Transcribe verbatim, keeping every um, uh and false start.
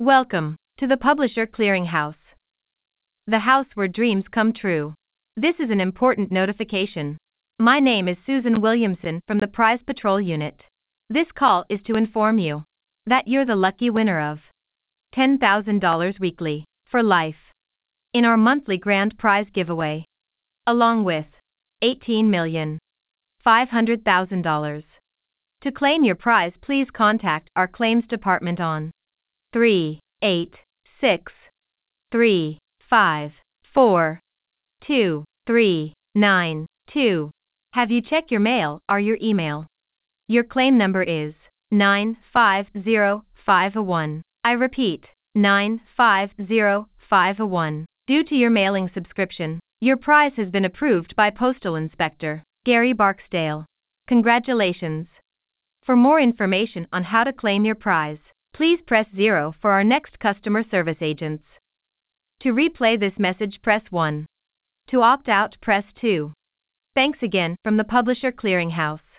Welcome to the Publisher Clearinghouse, the house where dreams come true. This is an important notification. My name is Susan Williamson from the Prize Patrol Unit. This call is to inform you that you're the lucky winner of ten thousand dollars weekly for life in our monthly grand prize giveaway, along with eighteen million five hundred thousand dollars. To claim your prize, please contact our claims department on three eight six three five four two three nine two. Have you checked your mail or your email? Your claim number is nine five zero five one. I repeat, nine five zero five one. Due to your mailing subscription, your prize has been approved by Postal Inspector Gary Barksdale. Congratulations! For more information on how to claim your prize, please press zero for our next customer service agents. To replay this message, press one. To opt out, press two. Thanks again from the Publisher Clearinghouse.